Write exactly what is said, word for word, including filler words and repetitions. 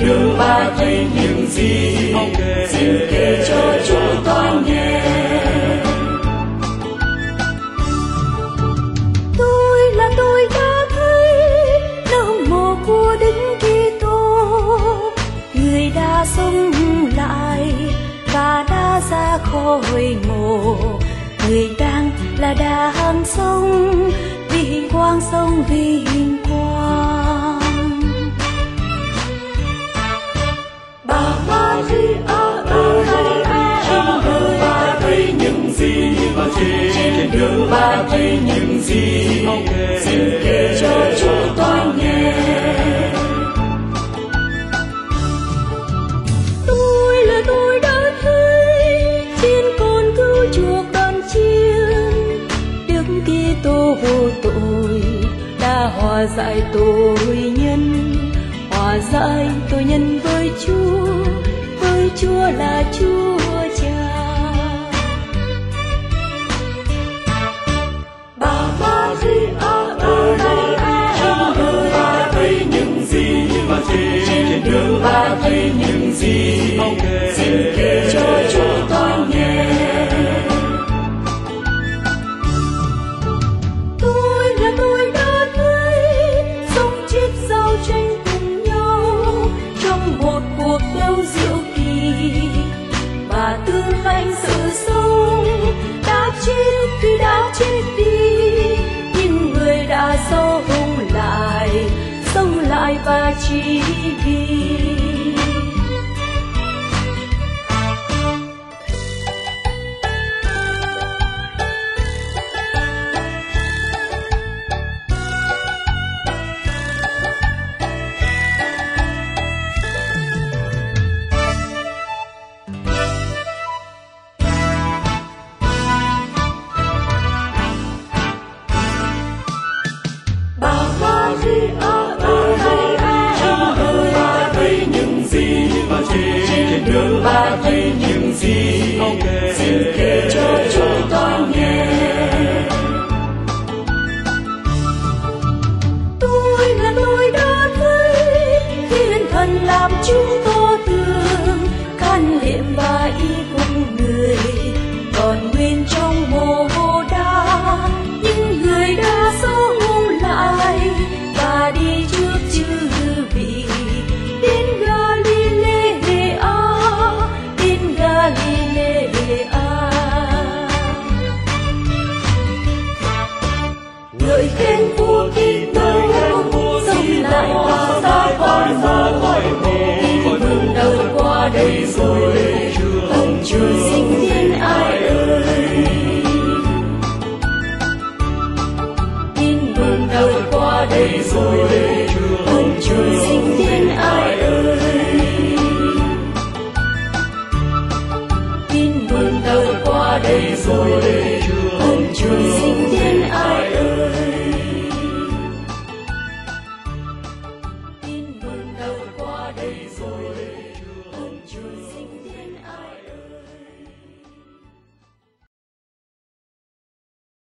đường ba thấy những gì xin kể cho chúng con nghe. Tôi là tôi đã thấy nơi mộ của Đức Kitô, người đã sống lại và đã ra khỏi mộ, người đang là đang sống vì hình quang, sống vì hình quang. Bà Maria ơi, trên đường ba thấy những gì, trên đường ba thấy những gì xin kể cho chúng con nghe. Tôi là tôi đã thấy trên con cứu chuộc đàn chiên, Đức Kitô vô tội đã hòa giải tội nhân, hòa giải tội nhân với Chúa, với Chúa là Chúa Cha. Bà Maria ơi, trên đường ba thấy những gì, trên đường ba thấy những gì xin kể cho chúng con nghe. Tôi là tôi đã thấy sống chết giao tranh cùng nhau trong một cuộc đấu diệu kỳ, và tương lãnh sự sống đã chết vì đã chết đi, nhưng người đã sống lại, sống lại và chỉ vì trên đường ba thấy những gì xin kể cho chúng con nghe. Tôi là tôi đã thấy thiên thần làm chúng tô tường, can liệm và y cùng người còn nguyên trong mồ đá, nhưng người đã sống lại và đi trước chư vị đến Galilea, đến Galilea. Ngợi khen vua Kitô sống lại và ra khỏi mộ, tin mừng đầu qua đây rồi, ông Chúa sinh thiên ai ơi. Tin mừng đầu qua đây rồi, ông Chúa sinh thiên ai ơi. Tin mừng đầu qua đây rồi,